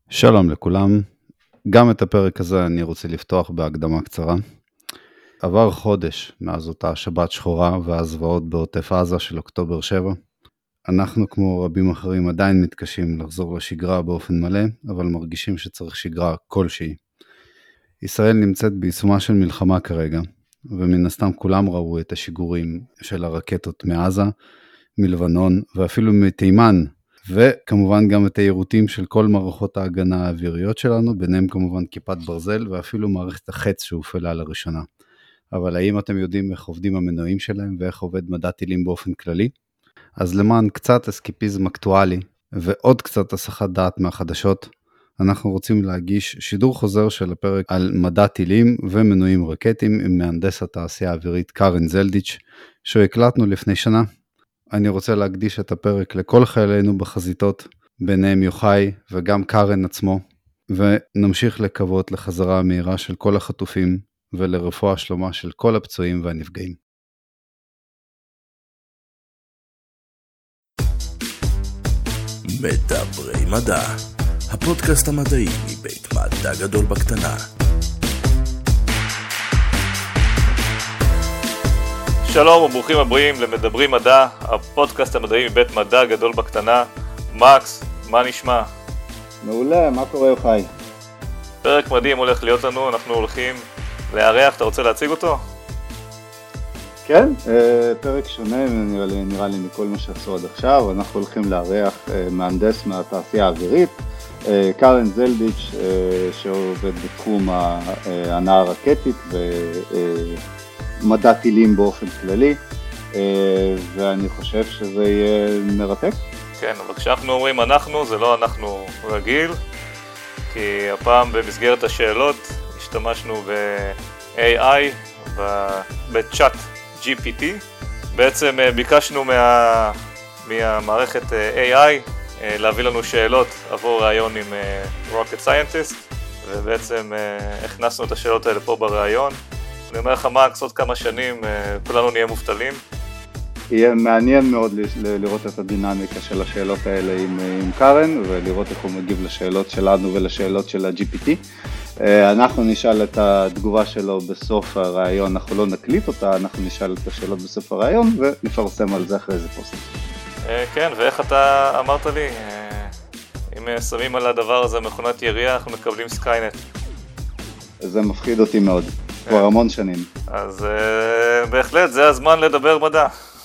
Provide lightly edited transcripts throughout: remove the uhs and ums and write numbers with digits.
שלום לכולם, גם את הפרק הזה אני רוצה לפתוח בהקדמה קצרה. עבר חודש מאז אותה שבת שחורה והזוועות בעוטף עזה של אוקטובר 7. אנחנו כמו רבים אחרים עדיין מתקשים לחזור לשגרה באופן מלא, אבל מרגישים שצריך שגרה כלשהי. ישראל נמצאת בעיצומה של מלחמה כרגע, ומן הסתם כולם ראו את השיגורים של הרקטות מעזה, מלבנון ואפילו מתימן, וכמובן גם את היירוטים של כל מערכות ההגנה האוויריות שלנו, ביניהם כמובן כיפת ברזל ואפילו מערכת החץ שהופעלה לראשונה. אבל האם אתם יודעים איך עובדים המנועים שלהם ואיך עובד מדע טילים באופן כללי? אז למען קצת אסקיפיזם אקטואלי ועוד קצת הסחת דעת מהחדשות, אנחנו רוצים להגיש שידור חוזר של הפרק על מדע טילים ומנועים רקטיים עם מהנדס התעשייה האווירית קארן זלדיץ' שהקלטנו לפני שנה. אני רוצה להקדיש את הפרק לכל חיילינו בחזיתות, ביניהם יוחאי וגם קארן עצמו, ונמשיך לקוות לחזרה המהירה של כל החטופים ולרפואה שלמה של כל הפצועים והנפגעים. מדברי מדע, הפודקאסט המדעי מבית מדע גדול בקטנה. שלום וברוכים הבאים למדברי מדע, הפודקאסט המדעי מבית מדע גדול בקטנה. מקס, מה נשמע? מעולה, מה קורה יוחאי? פרק מדהים הולך להיות לנו, אנחנו הולכים לארח, אתה רוצה להציג אותו? כן, פרק שונה נראה לי מכל מה שעשו עד עכשיו. אנחנו הולכים לארח מהנדס מהתעשייה האווירית, קארן זלדיץ', שעובד בתחום ההנעה הרקטית ומדע טילים באופן כללי, ואני חושב שזה יהיה מרתק. כן, אבל כשאנחנו אומרים אנחנו, זה לא אנחנו רגיל, כי הפעם במסגרת השאלות השתמשנו ב-AI, בצ'אט GPT. בעצם ביקשנו מהמערכת AI להביא לנו שאלות עבור ראיון עם Rocket Scientist, ובעצם הכנסנו את השאלות האלה פה בראיון. אני אומר לך מקס, עוד כמה שנים כולנו נהיה מובטלים. יהיה מעניין מאוד לראות את הדינמיקה של השאלות האלה עם קארן, ולראות איך הוא מגיב לשאלות שלנו ולשאלות של ה-GPT. אנחנו נשאל את התגובה שלו בסוף הראיון, אנחנו לא נקליט אותה, אנחנו נשאל את השאלות בסוף הראיון ונפרסם על זה אחרי זה פוסט. כן, ואיך אתה אמרת לי, אם שמים על הדבר הזה מכונת ירייה, אנחנו מקבלים סקיינט. זה מפחיד אותי מאוד, כבר המון שנים. אז בהחלט, זה הזמן לדבר מדע.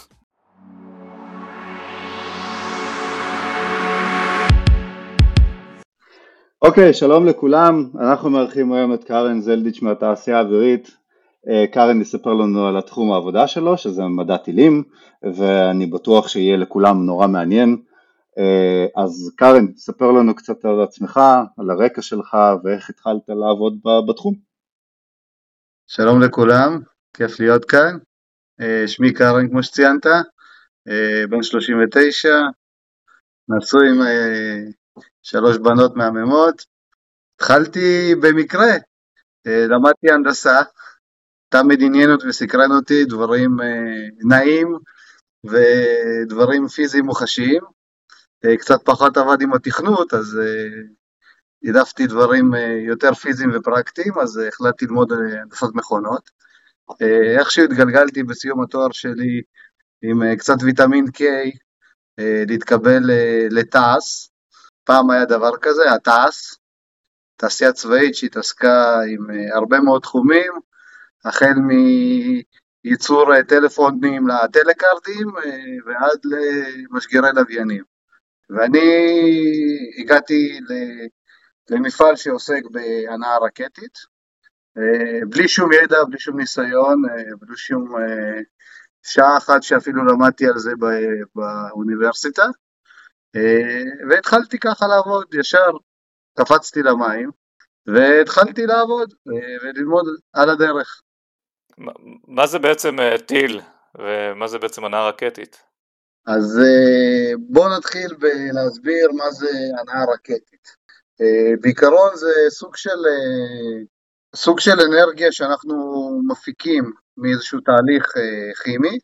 אוקיי, שלום לכולם, אנחנו מארחים היום את קארן זלדיץ' מהתעשייה האווירית. קארן יספר לנו על התחום העבודה שלו, שזה מדע טילים, ואני בטוח שיהיה לכולם נורא מעניין. אז קארן, ספר לנו קצת על עצמך, על הרקע שלך, ואיך התחלת לעבוד בתחום. שלום לכולם, כיף להיות כאן. שמי קארן כמו שציינת, בן 39, נשוי עם 3 בנות מהממות. התחלתי במקרה, למדתי הנדסה, תמיד עניין אותי וסקרן אותי דברים נעים ודברים פיזיים מוחשיים. קצת פחות עבד עם התכנות, אז העדפתי דברים יותר פיזיים ופרקטיים, אז החלטתי ללמוד הנדסת מכונות. איכשהו התגלגלתי בסיום התואר שלי עם קצת ויטמין K להתקבל לתעש. פעם היה דבר כזה, התעש, תעשייה צבאית שהתעסקה עם הרבה מאוד תחומים, החל מייצור טלפונים לטלקארדים ועד למשגרי לוויינים. ואני הגעתי למפעל שעוסק בהנעה רקטית, בלי שום ידע, בלי שום ניסיון, בלי שום שעה אחת שאפילו למדתי על זה באוניברסיטה, והתחלתי ככה לעבוד, ישר קפצתי למים, והתחלתי לעבוד וללמוד על הדרך. מה זה בעצם טיל, ומה זה בעצם הנעה רקטית? אז בואו נתחיל להסביר מה זה הנעה רקטית. בעיקרון זה סוג של אנרגיה שאנחנו מפיקים מאיזשהו תהליך כימי,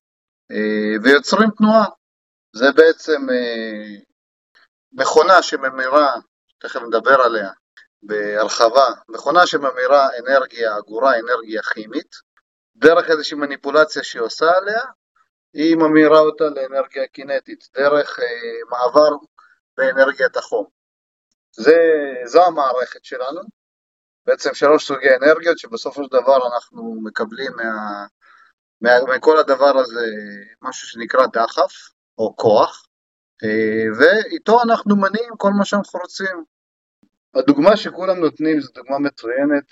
ויוצרים תנועה. זה בעצם מכונה שממירה תכף נדבר עליה בהרחבה, מכונה שממירה אנרגיה אגורה, אנרגיה כימית, דרך איזושהי מניפולציה שהיא עושה עליה, היא ממירה אותה לאנרגיה קינטית, דרך מעבר באנרגיית החום. זו המערכת שלנו, בעצם 3 סוגי אנרגיות שבסופו של דבר אנחנו מקבלים מכל הדבר הזה משהו שנקרא דחף או כוח, ואיתו אנחנו מניעים כל מה שאנחנו רוצים. הדוגמה שכולם נותנים זו דוגמה מצוינת,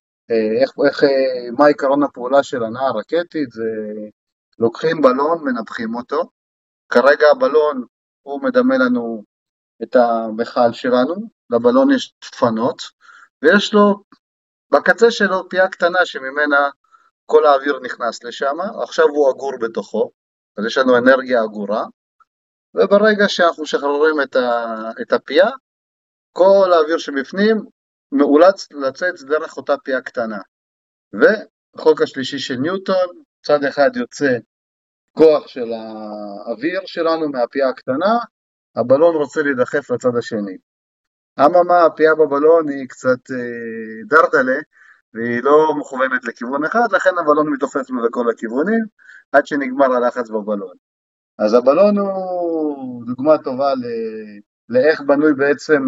מה עיקרון הפעולה של הנעה רקטית, זה לוקחים בלון, מנפחים אותו, כרגע הבלון הוא מדמה לנו את המכל שלנו, לבלון יש דפנות, ויש לו בקצה שלו פייה קטנה שממנה כל האוויר נכנס לשם, עכשיו הוא אגור בתוכו, אז יש לנו אנרגיה אגורה, וברגע שאנחנו משחררים את הפייה, כל האוויר שבפנים מאולץ לצאת דרך אותה פייה קטנה. וחוק השלישי של ניוטון, צד אחד יוצא כוח של האוויר שלנו מהפייה הקטנה, הבלון רוצה להידחף לצד השני. אממה, הפייה בבלון היא קצת דרדלה, והיא לא מכוונת לכיוון אחד, לכן הבלון מתעופף לו לכל הכיוונים, עד שנגמר הלחץ בבלון. אז הבלון הוא דוגמה טובה לאיך בנוי בעצם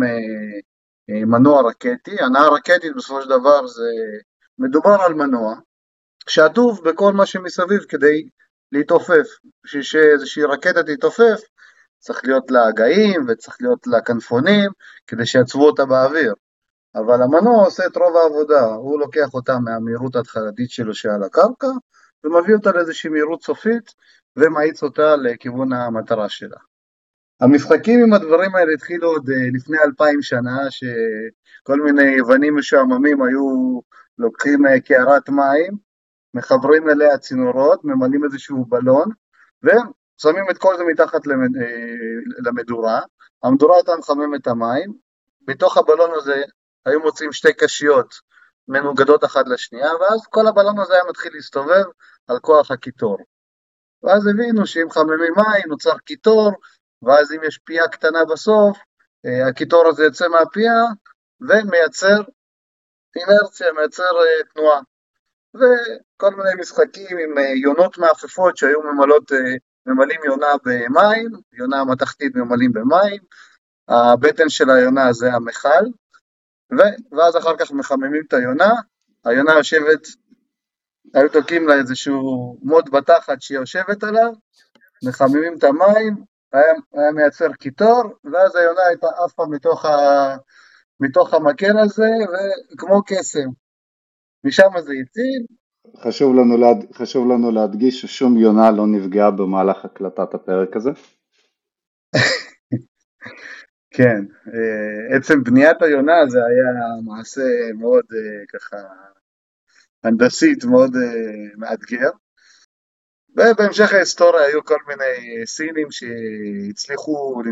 מנוע רקטי. הנעה רקטית בסופו של דבר זה מדובר על מנוע, שעטוף בכל מה שמסביב כדי להתעופף. בשביל שאיזושהי רקטה תתעופף, צריך להיות לה הגאים וצריך להיות לה כנפונים, כדי שיצבו אותה באוויר. אבל המנוע עושה את רוב העבודה, הוא לוקח אותה מהמהירות ההתחלתית שלו שעל הקרקע, ומביא אותה לאיזושהי מהירות סופית, ומאיץ אותה לכיוון המטרה שלה. המשחקים עם הדברים האלה התחילו עוד לפני 2000 שנה, שכל מיני יוונים משועממים היו לוקחים קערת מים, מחברים אליה צינורות, ממלאים איזשהו בלון, ושמים את כל זה מתחת למדורה, המדורה הייתה מחממת את המים, בתוך הבלון הזה היו מוצאים 2 קשיות מנוגדות אחת לשנייה, ואז כל הבלון הזה היה מתחיל להסתובב על כוח הקיטור. ואז הבינו שאם חממים מים נוצר קיטור, ואז אם יש פייה קטנה בסוף, הקיטור הזה יוצא מהפייה, ומייצר אינרציה, מייצר תנועה. וכל מיני משחקים עם יונות מעפפות שהיו ממלאים יונה במים, יונה מתכתית ממלאים במים, הבטן של היונה זה המכל, ואז אחר כך מחממים את היונה יושבת, היו תוקעים לה איזשהו מוד בתחת שהיא יושבת עליו, מחממים את המים, היה מייצר קיטור, ואז היונה הייתה עפה מתוך המקל הזה, וכמו קסם, משם זה יציל. חשוב לנו להדגיש ששום יונה לא נפגעה במהלך הקלטת הפרק הזה. כן, עצם בניית היונה זה היה מעשה מאוד ככה הנדסית, מאוד מאתגר, ובהמשך ההיסטוריה היו כל מיני סינים שהצליחו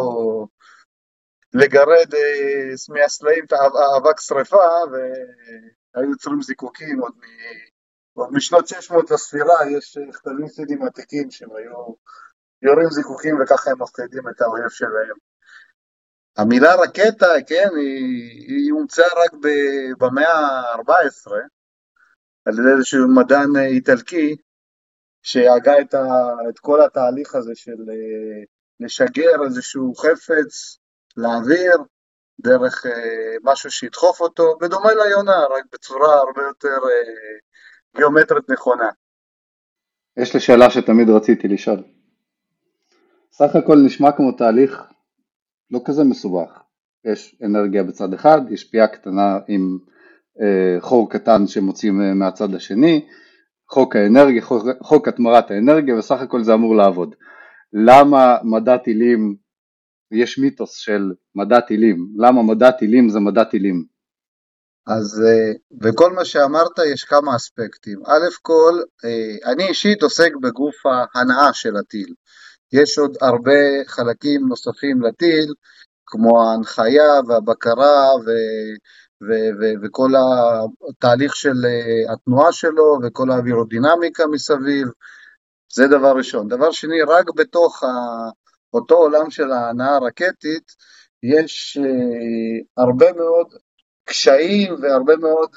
לגרד מהסלעים את האבק שריפה, והיו יוצרים זיקוקים עוד משנות 600 לספירה, יש כתבים סינים עתיקים שהם היו יורים זיקוקים וככה הם מפחידים את האויב שלהם. המילה רקטה, כן, היא הומצאה רק במאה ה-14, על ידי איזשהו מדען איטלקי, שהגה את כל התהליך הזה של לשגר איזשהו חפץ לאוויר, דרך משהו שידחוף אותו, בדומה ליונה, רק בצורה הרבה יותר גיאומטרית נכונה. יש לי שאלה שתמיד רציתי לשאול. סך הכל נשמע כמו תהליך לא כזה מסובך. יש אנרגיה בצד אחד, יש פייה קטנה עם חור קטן שמוצאים מהצד השני, חוק האנרגיה, חוק התמרת האנרגיה, וסך הכל זה אמור לעבוד. למה מדע טילים, יש מיתוס של מדע טילים, למה מדע טילים זה מדע טילים? אז בכל מה שאמרת יש כמה אספקטים. א' כל, אני אישית עוסק בגוף ההנעה של הטיל. יש עוד הרבה חלקים נוספים לטיל, כמו ההנחיה והבקרה וכל התהליך של התנועה שלו וכל האווירודינמיקה מסביב. זה דבר ראשון. דבר שני, רק בתוך אותו עולם של ההנעה הרקטית, יש הרבה מאוד קשיים והרבה מאוד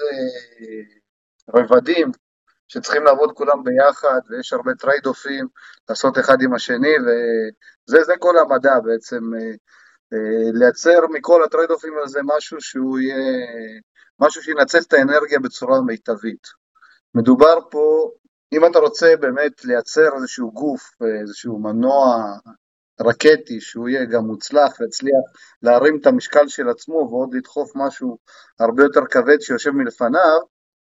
רבדים שצריכים לעבוד כולם ביחד, ויש הרבה טרייד-אופים לעשות אחד עם השני, וזה כל המדע בעצם, לייצר מכל הטרייד-אופים הזה משהו שהוא יהיה, משהו שינצל את האנרגיה בצורה מיטבית. מדובר פה, אם אתה רוצה באמת לייצר איזשהו גוף, איזשהו מנוע רקטי, שהוא יהיה גם מוצלח והצליח להרים את המשקל של עצמו, ועוד לדחוף משהו הרבה יותר כבד שיושב מלפניו,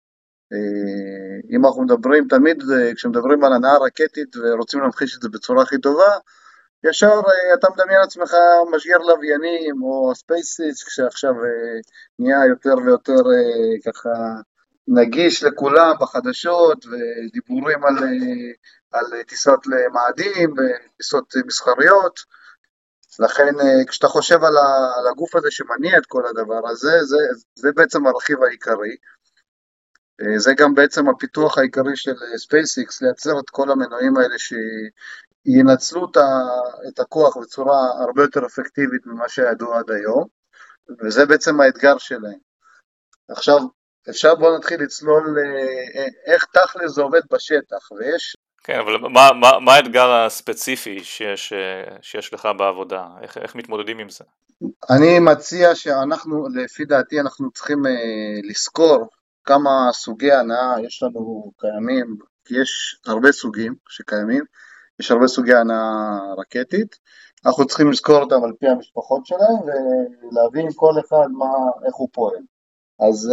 אם אנחנו מדברים תמיד, כשמדברים על הנעה רקטית ורוצים להמחיש את זה בצורה הכי טובה, ישר אתה מדמיין עצמך משגר לוויינים או ספייסיס, כשעכשיו נהיה יותר ויותר ככה נגיש לכולם בחדשות, ודיבורים על טיסות למאדים וטיסות מסחריות. לכן כשאתה חושב על הגוף הזה שמניע את כל הדבר הזה, זה בעצם הרכיב העיקרי. זה גם בעצם הפיתוח העיקרי של SpaceX, לייצר את כל המנועים האלה שינצלו את הכוח בצורה הרבה יותר אפקטיבית ממה שידוע עד היום, וזה בעצם האתגר שלהם. עכשיו, בואו נתחיל לצלול איך תכל'ס זה עובד בשטח, ויש... כן, אבל מה האתגר הספציפי שיש לך בעבודה? איך מתמודדים עם זה? אני מציע שאנחנו, לפי דעתי, אנחנו צריכים לזכור כמה סוגי הנעה יש לנו קיימים, כי יש הרבה סוגים שקיימים, יש הרבה סוגי הנעה רקטית, אנחנו צריכים לזכור אותם על פי המשפחות שלהם, ולהבין כל אחד איך הוא פועל. אז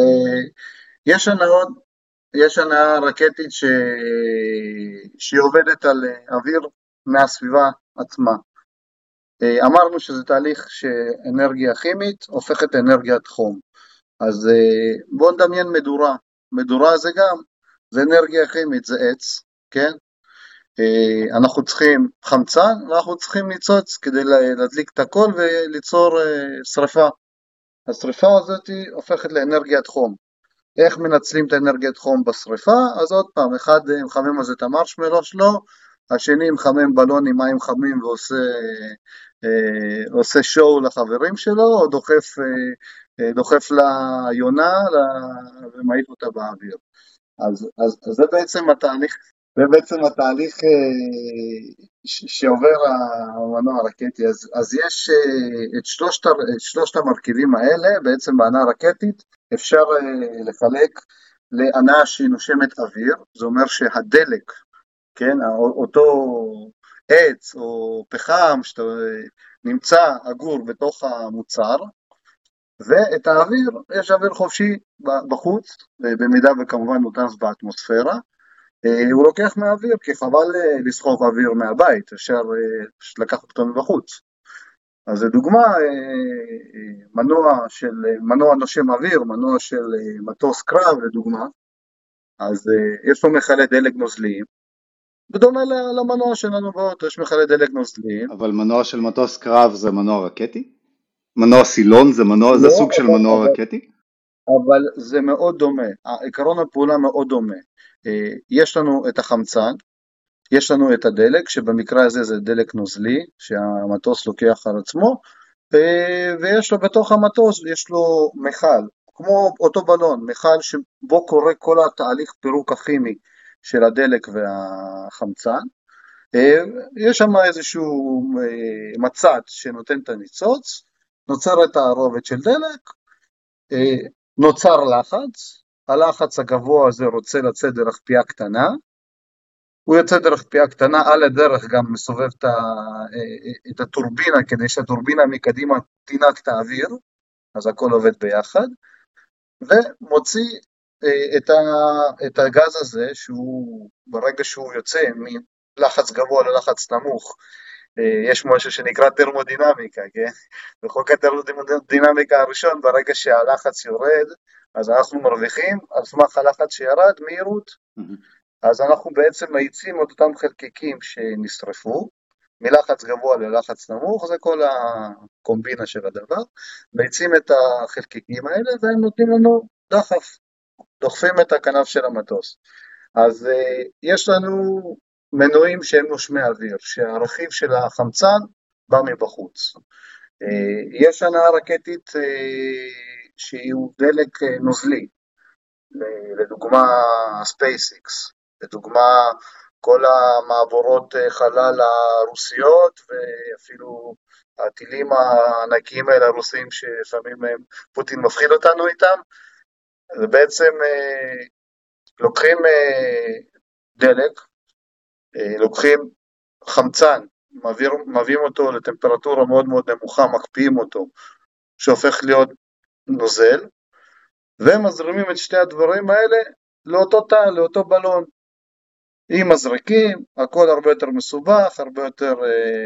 יש הנעה רקטית שהיא עובדת על אוויר מהסביבה עצמה. אמרנו שזה תהליך שאנרגיה כימית הופכת לאנרגיית חום. אז בואו נדמיין מדורה. מדורה זה אנרגיה כימית, זה עץ, כן? אנחנו צריכים חמצן, ואנחנו צריכים ניצוץ כדי להדליק את הכל וליצור שריפה. השריפה הזאת הופכת לאנרגיית חום. איך מנצלים את האנרגיית חום בשריפה? אז עוד פעם, אחד מחמם אז את המרשמלו שלו, השני מחמם בלון עם מים חמים ועושה שואו לחברים שלו, או דוחף ליונה ומעיף אותה באוויר. אז זה בעצם התהליך, שעובר המנוע הרקטי. אז יש את שלושת המרכיבים האלה, בעצם בהנעה רקטית אפשר לחלק להנעה שהיא נושמת אוויר, זה אומר שהדלק, כן, אותו עץ או פחם שנמצא אגור בתוך המוצר, ואת האוויר, יש אוויר חופשי בחוץ, במידה וכמובן נותנס באטמוספירה, הוא לוקח מהאוויר, כי חבל לסחוב אוויר מהבית, אפשר לקחת אותו מבחוץ. אז זה דוגמה, מנוע נושם אוויר, מנוע של מטוס קרב לדוגמה, אז יש לו מכלי דלק נוזליים, בדומה למנוע שלנו באוטו, יש מכלי דלק נוזליים. אבל מנוע של מטוס קרב זה מנוע רקטי? מנוע סילון זה סוג של מנוע רקטי? אבל זה מאוד דומה, עקרון הפעולה מאוד דומה. יש לנו את החמצן, יש לנו את הדלק, שבמקרה הזה זה דלק נוזלי, שהמטוס לוקח על עצמו, ויש לו בתוך המטוס, יש לו מחל, כמו אותו בלון, מחל שבו קורה כל התהליך פירוק הכימי של הדלק והחמצן. יש שם איזשהו מצד שנותן את הניצוץ, נוצר את הרובד של דלק, נוצר לחץ, הלחץ הגבוה הזה רוצה לצאת דרך פייה קטנה, הוא יוצא דרך פייה קטנה, על הדרך גם מסובב את הטורבינה, כדי שהטורבינה מקדימה תינק את האוויר, אז הכל עובד ביחד, ומוציא את הגז הזה, שהוא ברגע שהוא יוצא מלחץ גבוה ללחץ נמוך, יש משהו שנקרא תרמודינמיקה, כן? בחוק התרמודינמיקה הראשון, ברגע שהלחץ יורד, אז אנחנו מרוויחים על סמך הלחץ שירד מהירות, אז אנחנו בעצם מאיצים את אותם חלקיקים שנשרפו, מלחץ גבוה ללחץ נמוך, זה כל הקומבינה של הדבר, מאיצים את החלקיקים האלה, והם נותנים לנו דחף, דוחפים את הכנף של המטוס. אז יש לנו מנועים שהם נושמי אוויר, שהרכיב של החמצן בא מבחוץ. יש הנעה רקטית שהיא דלק נוזלי, לדוגמה SpaceX, לדוגמה כל המעבורות חלל הרוסיות ואפילו הטילים הענקיים האלה הרוסיים ששמים פוטין מפחיד אותנו איתם, ובעצם לוקחים דלק, לוקחים חמצן, מביאים אותו לטמפרטורה מאוד מאוד נמוכה, מקפיאים אותו, שהופך להיות נוזל, ומזרימים את שתי הדברים האלה לאותו תא, לאותו בלון. עם מזרקים, הכל הרבה יותר מסובך, הרבה יותר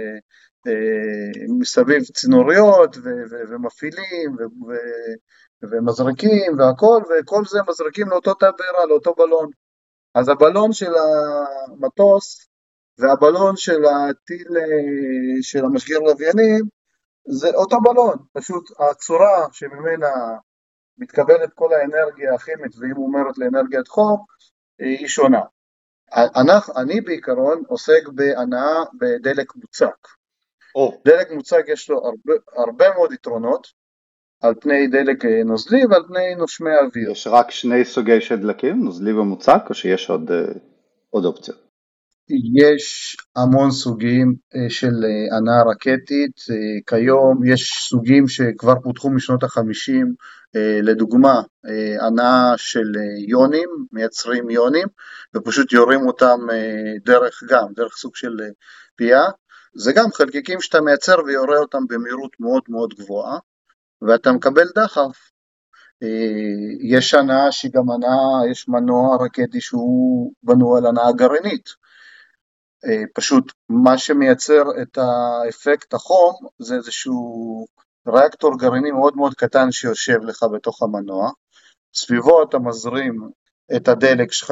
מסביב צינוריות ומפעילים ומזרקים והכל, וכל זה מזרקים לאותו תא בעירה, לאותו בלון. אז הבלון של המטוס והבלון של הטיל של המשגר לוויינים, זה אותו בלון, פשוט הצורה שממנה מתקבלת כל האנרגיה הכימית והיא מומרת לאנרגיית חום, היא שונה. אני בעיקרון עוסק בהנעה בדלק מוצק. דלק מוצק יש לו הרבה מאוד יתרונות, על פני דלק נוזלי ועל פני נושמי אוויר. יש רק שני סוגי של דלקים, נוזלי ומוצק, או שיש עוד אופציות? יש המון סוגים של הנעה רקטית, כיום יש סוגים שכבר פותחו משנות ה-50, לדוגמה הנעה של יונים, מייצרים יונים, ופשוט יורים אותם דרך סוג של פייה, זה גם חלקיקים שאתה מייצר ויורה אותם במהירות מאוד מאוד גבוהה, ואתה מקבל דחף. יש הנעה שהיא גם הנעה, יש מנוע רקטי שהוא בנוי על הנעה גרעינית, פשוט מה שמייצר את האפקט החום זה איזשהו ריאקטור גרעיני מאוד מאוד קטן שיושב לך בתוך המנוע, סביבו אתה מזרים את הדלק שלך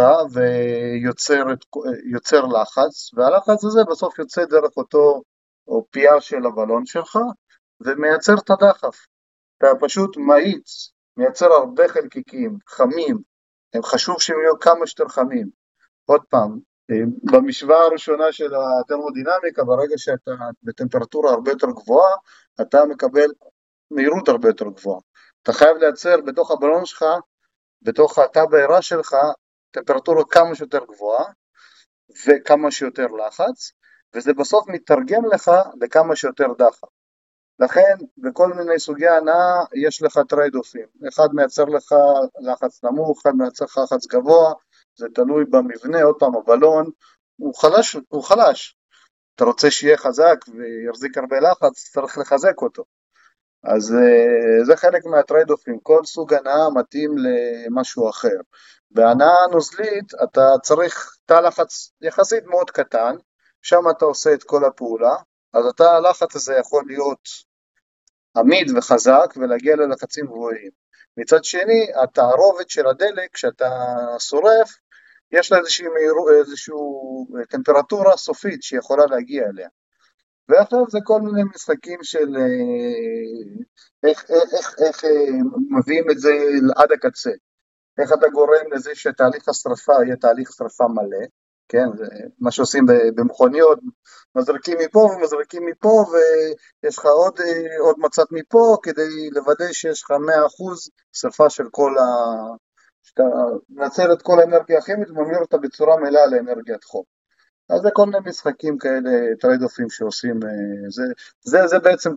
ויוצר לחץ, והלחץ הזה בסוף יוצא דרך אותו פייה של הבלון שלך ומייצר את הדחף. אתה פשוט מאיץ, מייצר הרבה חלקיקים חמים, הם חשוב שהם יהיו כמה שיותר חמים. עוד פעם, במשוואה הראשונה של התרמודינמיקה, ברגע שאתה בטמפרטורה הרבה יותר גבוהה, אתה מקבל מהירות הרבה יותר גבוהה. אתה חייב לייצר בתוך הבלון שלך, בתוך התא בעירה שלך, טמפרטורה כמה שיותר גבוהה, וכמה שיותר לחץ, וזה בסוף מתרגם לך לכמה שיותר דחף. לכן, בכל מיני סוגי הנעה, יש לך טרייד-אופים. אחד מייצר לך לחץ נמוך, אחד מייצר לך לחץ גבוה, זה תלוי במבנה. עוד פעם, הבלון הוא חלש. אתה רוצה שיהיה חזק ויחזיק הרבה לחץ, צריך לחזק אותו. אז זה חלק מהטרייד-אופים. כל סוג הנעה מתאים למשהו אחר. בהנעה נוזלית, אתה צריך תא לחץ יחסית מאוד קטן, שם אתה עושה את כל הפעולה, אז הלחץ הזה יכול להיות עמיד וחזק ולהגיע ללחצים גבוהים. מצד שני, התערובת של הדלק, כשאתה שורף, יש לה איזושהי טמפרטורה סופית שיכולה להגיע אליה. ועכשיו זה כל מיני משחקים של איך מביאים את זה עד הקצה. איך אתה גורם לזה שתהליך השרפה יהיה תהליך שרפה מלא, כן, זה מה שעושים במכוניות, מזרקים מפה ומזרקים מפה, ויש לך עוד מצאת מפה, כדי לוודא שיש לך 100% שרפה של כל שאתה מנצל את כל האנרגיה הכימית, וממיר אותה בצורה מלאה לאנרגיית חום. אז זה כל מיני משחקים כאלה, טרייד-אופים שעושים, זה בעצם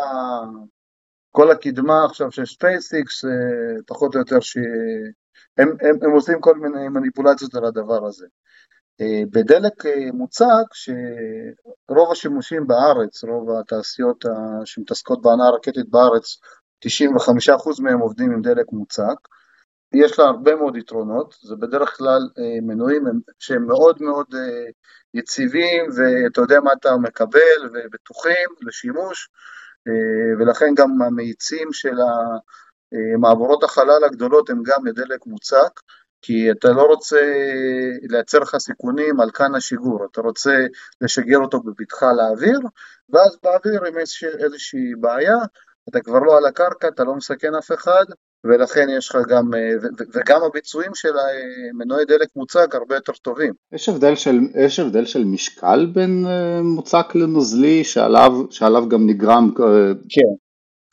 כל הקדמה עכשיו של SpaceX, פחות או יותר הם עושים כל מיני מניפולציות על הדבר הזה. בדלק מוצק, שרוב השימושים בארץ, רוב התעשיות שמתעסקות בהנעה רקטית בארץ, 95% מהם עובדים עם דלק מוצק, יש לה הרבה מאוד יתרונות, זה בדרך כלל מנועים שהם מאוד מאוד יציבים, ואתה יודע מה אתה מקבל, ובטוחים לשימוש, ולכן גם המאיצים של מעבורות החלל הגדולות הם גם לדלק מוצק, כי אתה לא רוצה לייצר לך סיכונים על כאן השיגור, אתה רוצה לשגר אותו בבטחה לאוויר, ואז באוויר אם יש איזושהי בעיה, אתה כבר לא על הקרקע, אתה לא מסכן אף אחד, ולכן יש לך גם, וגם הביצועים של מנועי דלק מוצק הרבה יותר טובים. יש הבדל של משקל בין מוצק לנוזלי, שעליו גם נגרם... כן.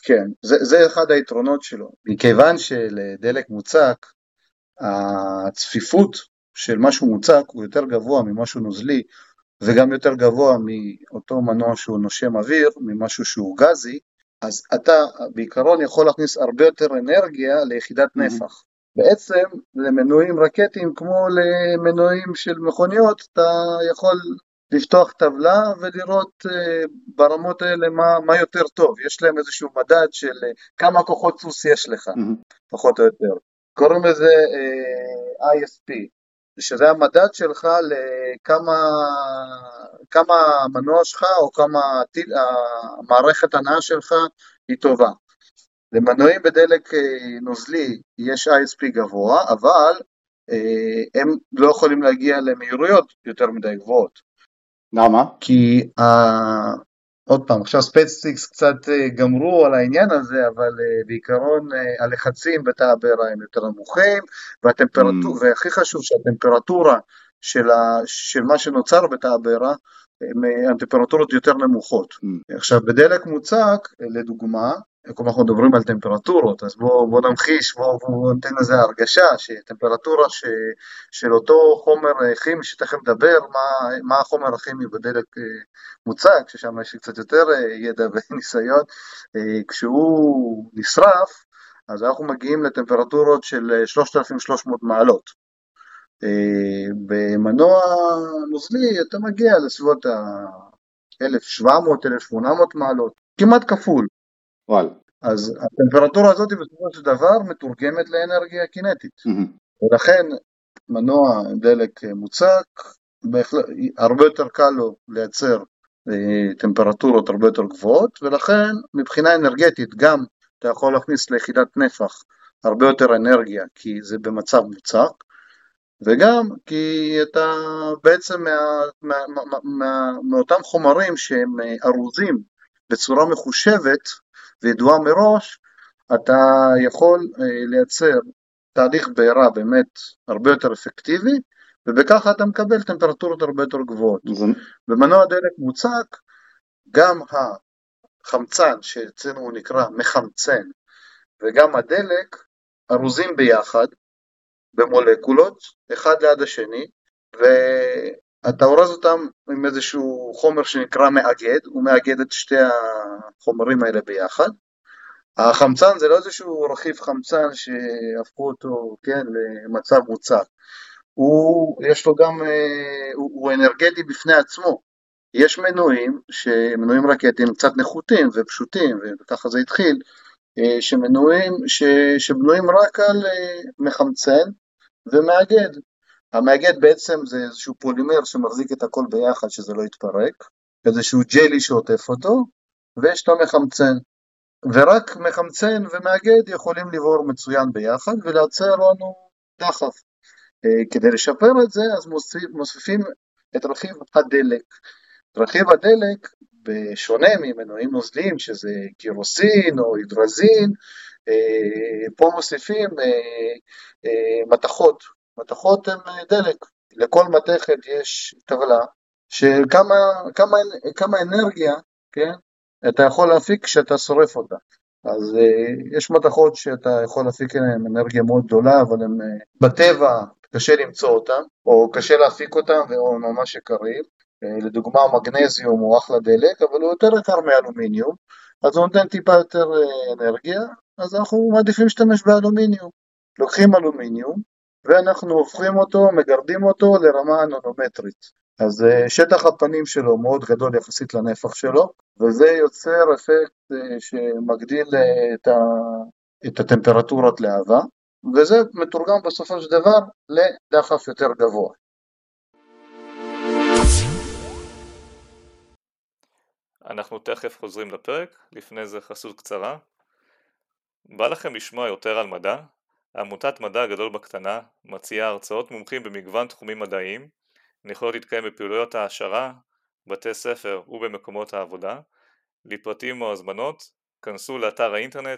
כן, זה אחד היתרונות שלו, מכיוון שלדלק מוצק, הצפיפות של משהו מוצק הוא יותר גבוה ממשהו נוזלי, וגם יותר גבוה מאותו מנוע שהוא נושם אוויר, ממשהו שהוא גזי, אז אתה בעיקרון יכול להכניס הרבה יותר אנרגיה ליחידת נפח. בעצם למנועים רקטיים כמו למנועים של מכוניות, אתה יכול לפתוח טבלה ולראות ברמות האלה מה יותר טוב. יש להם איזשהו מדד של כמה כוחות סוס יש לך, פחות או יותר. קוראים לזה ISP, שזה המדד שלך לכמה המנוע שלך או כמה המערכת הנעה שלך היא טובה. למנועים בדלק נוזלי יש ISP גבוה, אבל הם לא יכולים להגיע למהירויות יותר מדי גבוהות. למה? כי עוד פעם, עכשיו ספייסטיקס קצת גמרו על העניין הזה, אבל בעיקרון הלחצים בתא הבעירה הם יותר נמוכים, והכי חשוב שהטמפרטורה של מה שנוצר בתא הבעירה, הן טמפרטורות יותר נמוכות. עכשיו בדלק מוצק, לדוגמה, כמו אנחנו מדברים על טמפרטורות, אז בוא נמחיש, בוא ניתן לזה הרגשה, שטמפרטורה של אותו חומר כימי, שתכף נדבר מה החומר הכימי בדלק מוצק, ששם יש קצת יותר ידע וניסיון, כשהוא נשרף, אז אנחנו מגיעים לטמפרטורות של 3,300 מעלות. במנוע נוזלי אתה מגיע לסביבות 1,700-1,800 מעלות, כמעט כפול. וואל. אז הטמפרטורה הזאת בסופו של דבר מתורגמת לאנרגיה קינטית. ולכן מנוע דלק מוצק, הרבה יותר קל לו לייצר טמפרטורות הרבה יותר גבוהות, ולכן מבחינה אנרגטית גם אתה יכול להכניס ליחידת נפח הרבה יותר אנרגיה, כי זה במצב מוצק, וגם כי אתה בעצם מאותם חומרים שהם ארוזים בצורה מחושבת וידועה מראש, אתה יכול לייצר תהליך בעירה באמת הרבה יותר אפקטיבי, ובכך אתה מקבל טמפרטורות הרבה יותר גבוהות. במנוע דלק מוצק, גם החמצן שאצלנו הוא נקרא מחמצן, וגם הדלק ארוזים ביחד, במולקולות, אחד ליד השני, ואתה אורז אותם עם איזשהו חומר שנקרא מאגד, הוא מאגד את שתי החומרים האלה ביחד. החמצן זה לא איזשהו רכיב חמצן שהפכו אותו, כן, למצב מוצק. יש לו גם, הוא אנרגטי בפני עצמו. יש מנועים רקטיים קצת נחותים ופשוטים, וככה זה התחיל, שבנועים רק על מחמצן ומאגד. המאגד בעצם זה איזשהו פולימר שמחזיק את הכל ביחד, שזה לא יתפרק, איזשהו ג'לי שעוטף אותו, ויש לו מחמצן. ורק מחמצן ומאגד יכולים לבור מצוין ביחד, ולייצר לנו דחף. כדי לשפר את זה, אז מוסיפים את רכיב הדלק. רכיב הדלק, בשונה ממנועים נוזליים, שזה קירוסין או הידרזין, פה מוסיפים מתכות. מתכות הן דלק. לכל מתכת יש טבלה של כמה אנרגיה, כן, אתה יכול להפיק כשאתה שורף אותה. אז יש מתכות שאתה יכול להפיק אנרגיה מאוד גדולה, אבל הם בטבע קשה למצוא אותם, או קשה להפיק אותם, או ממש יקרים. לדוגמה מגנזיום הוא אחלה דלק, אבל הוא יותר יקר מאלומיניום, אז הוא נותן טיפה יותר אנרגיה, אז אנחנו מעדיפים להשתמש באלומיניום. לוקחים אלומיניום, ואנחנו הופכים אותו, מגרדים אותו לרמה ננומטרית. אז שטח הפנים שלו מאוד גדול יחסית לנפח שלו, וזה יוצר אפקט שמגדיל את הטמפרטורת להבה, וזה מתורגם בסופו של דבר לדחף יותר גבוה. אנחנו תכף חוזרים לפרק, לפני זה חסות קצרה. בא לכם לשמוע יותר על מדע? עמותת מדע הגדול בקטנה מציעה הרצאות מומחים במגוון תחומים מדעיים, הן יכולות להתקיים בפעילויות העשרה, בתי ספר ובמקומות העבודה. לפרטים או הזמנות, כנסו לאתר האינטרנט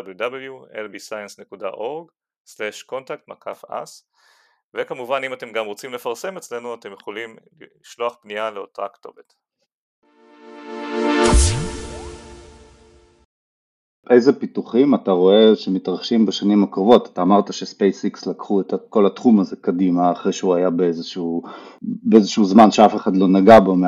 www.lbscience.org/contact-us, וכמובן אם אתם גם רוצים לפרסם אצלנו אתם יכולים לשלוח פנייה לאותה כתובת. איזה פיתוחים אתה רואה שמתרחשים בשנים הקרובות? אתה אמרת שספייסיקס לקחו את כל התחום הזה קדימה, אחרי שהוא היה באיזשהו זמן שאף אחד לא נגע בו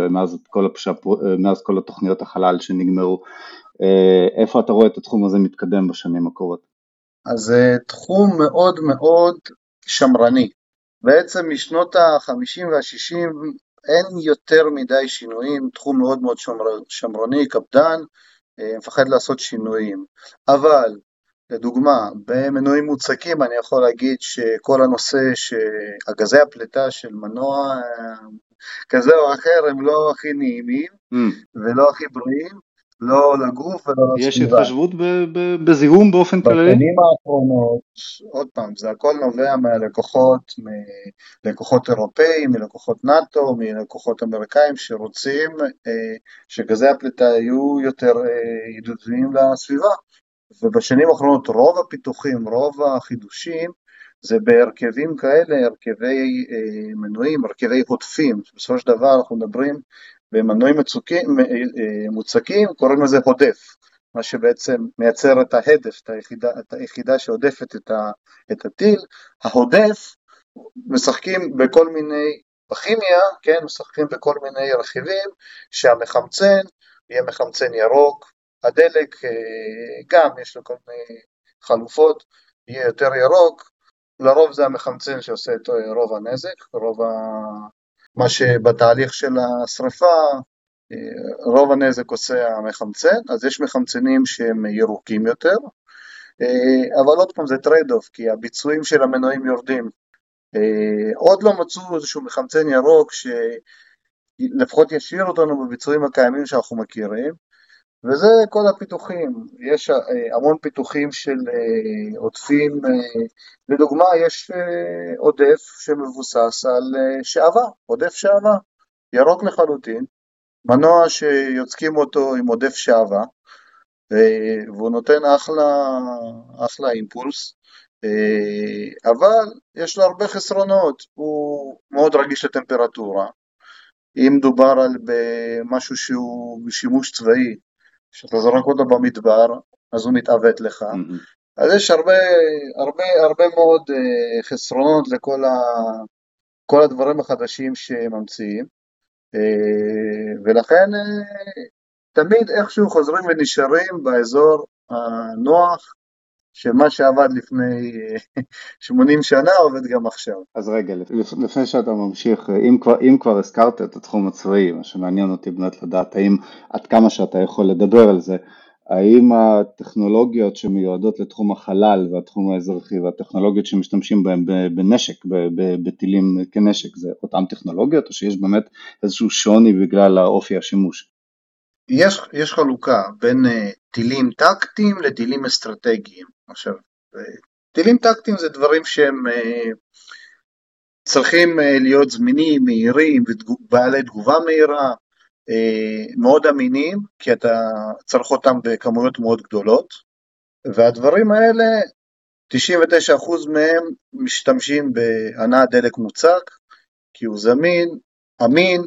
מאז כל התוכניות החלל שנגמרו. איפה אתה רואה את התחום הזה מתקדם בשנים הקרובות? אז זה תחום מאוד מאוד שמרני. בעצם משנות ה-50 וה-60 אין יותר מדי שינויים, תחום מאוד מאוד שמרני, קפדן, מפחד לעשות שינויים. אבל, לדוגמה, במנועים מוצקים אני יכול להגיד שכל הנושא שהגזי הפליטה של מנוע כזה או אחר הם לא הכי נעימים ולא הכי בריאים, לא לגוף ולא לסביבה. יש התחשבות בזיהום באופן כללי? בשנים האחרונות, עוד פעם, זה הכל נובע מהלקוחות, מלקוחות אירופאים, מלקוחות נאטו, מלקוחות אמריקאים שרוצים שגזי הפליטה יהיו יותר ידידותיים לסביבה. ובשנים האחרונות רוב הפיתוחים, רוב החידושים, זה בהרכבים כאלה, הרכבי מנועים, הרכבי הודפים. בסופו של דבר אנחנו מדברים במנועים מוצקים, קוראים לזה הודף, מה שבעצם מייצר את ההדף, את היחידה שעודפת את הטיל. ההודף משחקים בכל מיני, בכימיה, כן, משחקים בכל מיני רכיבים, שהמחמצן יהיה מחמצן ירוק, הדלק גם יש לו כל מיני חלופות, יהיה יותר ירוק, לרוב זה המחמצן שעושה את רוב הנזק, מה שבתהליך של השריפה, רוב הנזק עושה המחמצן, אז יש מחמצנים שהם ירוקים יותר, אבל עוד פעם זה טרייד אוף, כי הביצועים של המנועים יורדים. עוד לא מצאו איזשהו מחמצן ירוק שלפחות ישאיר אותנו בביצועים הקיימים שאנחנו מכירים, וזה כל הפיתוחים. יש המון פיתוחים של עודפים, לדוגמה יש עודף שמבוסס על שעבה, עודף שעבה, ירוק לחלוטין, מנוע שיוצקים אותו עם עודף שעבה, והוא נותן אחלה אימפולס, אבל יש לו הרבה חסרונות, הוא מאוד רגיש לטמפרטורה, אם מדובר על משהו שהוא שימוש צבאי, שאתה זורק אותו במדבר, אז הוא מתעוות לך. אז יש הרבה מאוד חסרונות לכל הדברים החדשים שממציאים, ולכן תמיד איכשהו חוזרים ונשארים באזור הנוח, שמה שעבד לפני 80 שנה עובד גם עכשיו. אז רגע, לפני שאתה ממשיך, אם כבר הזכרת את התחום הצבאי, מה שמעניין אותי באמת לדעת, עד כמה שאתה יכול לדבר על זה, האם הטכנולוגיות שמיועדות לתחום החלל והתחום האזרחי, והטכנולוגיות שמשתמשים בהן בנשק, בטילים כנשק, זה אותן טכנולוגיות, או שיש באמת איזשהו שוני בגלל האופי השימוש? יש חלוקה בין טילים טקטיים לטילים אסטרטגיים. עכשיו, טילים טקטיים זה דברים שהם צריכים להיות זמינים, מהירים, בעלי תגובה מהירה, מאוד אמינים, כי אתה צריך אותם בכמויות מאוד גדולות, והדברים האלה, 99% מהם משתמשים בהנעת דלק מוצק, כי הוא זמין, אמין,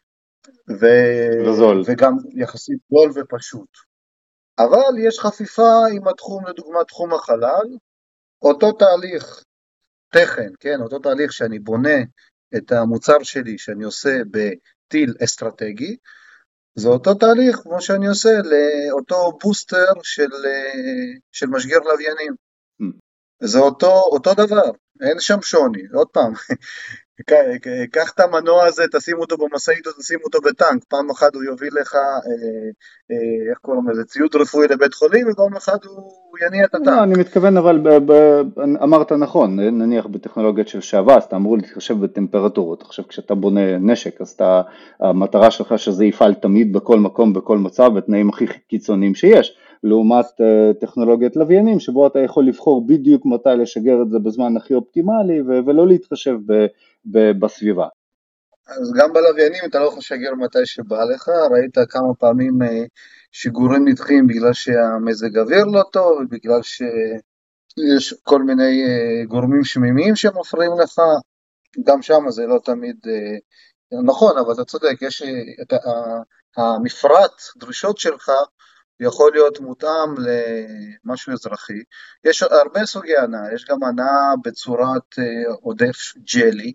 וגם יחסית זול ופשוט. אבל יש חפיפה עם התחום, לדוגמה תחום החלל, אותו תהליך טכן, כן, אותו תהליך שאני בונה את המוצר שלי, שאני עושה בטיל אסטרטגי, זה אותו תהליך כמו שאני עושה לאותו בוסטר של משגר לוויינים. זה אותו דבר, אין שם שוני. עוד פעם, קח את המנוע הזה, תשים אותו במשאית או תשים אותו בטנק, פעם אחת הוא יוביל לך, איך קוראים לזה, ציוד רפואי לבית חולים, ופעם אחת הוא יניע את הטנק. לא, אני מתכוון, אבל אמרת נכון, נניח בטכנולוגיות של שעבה, אז אתה אמור להתחשב בטמפרטורות. עכשיו כשאתה בונה נשק, אז המטרה שלך שזה יפעל תמיד בכל מקום, בכל מצב, בתנאים הכי קיצוניים שיש, לעומת טכנולוגיית לוויינים, שבו אתה יכול לבחור בדיוק מתי לשגר את זה בזמן הכי אופטימלי, ולא להתחשב בסביבה. אז גם בלוויינים אתה לא יכול לשגר מתי שבא לך, ראית כמה פעמים שיגורים נדחים בגלל שהמזג אוויר לא טוב, בגלל שיש כל מיני גורמים שמימיים שמפריעים לך, גם שם זה לא תמיד נכון, אבל אתה צודק, יש המפרט, דרישות שלך, יכול להיות מותאם למשהו אזרחי. יש הרבה סוגי הנעה, יש גם הנעה בצורת עודף ג'לי,